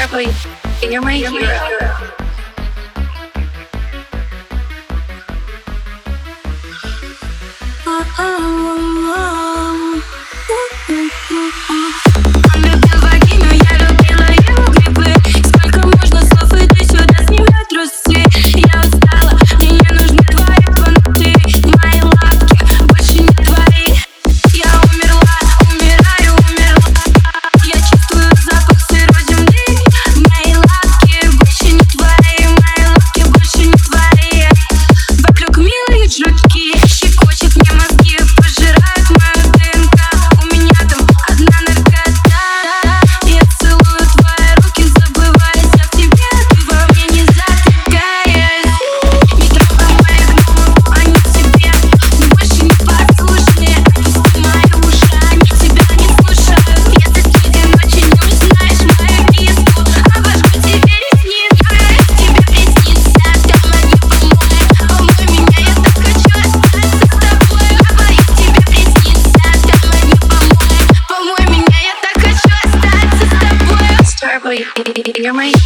Starboy, you're my hero. Любил вагину, я любила его грибы. Сколько можно слов, иди сюда, снимай трусы. Я устала, мне не нужны твои понты. Мои лапки больше не твои. Я умерла, умираю, умерла. Я чувствую запах сырой земли. Мои лапки больше не твои. Мои лапки больше не твои. Вокруг милые жутки, щекочет мне мозги, пожирают мою ДНК. У меня там одна наркота. Я целую твои руки, забываясь о тебе. Ты во мне не затыкаясь. Не трогай моих гномов, они тебе больше не послушны. Отпусти мои уши, они тебя не слушают. Если среди ночи не узнаешь мою киску, обожгу тебе ресницы. Тебе приснится, там они помоют. Помой меня, я так хочу остаться с тобой. Говорит, тебе приснится, там они помоют. Помой меня, я так хочу остаться с тобой. Starboy, you're my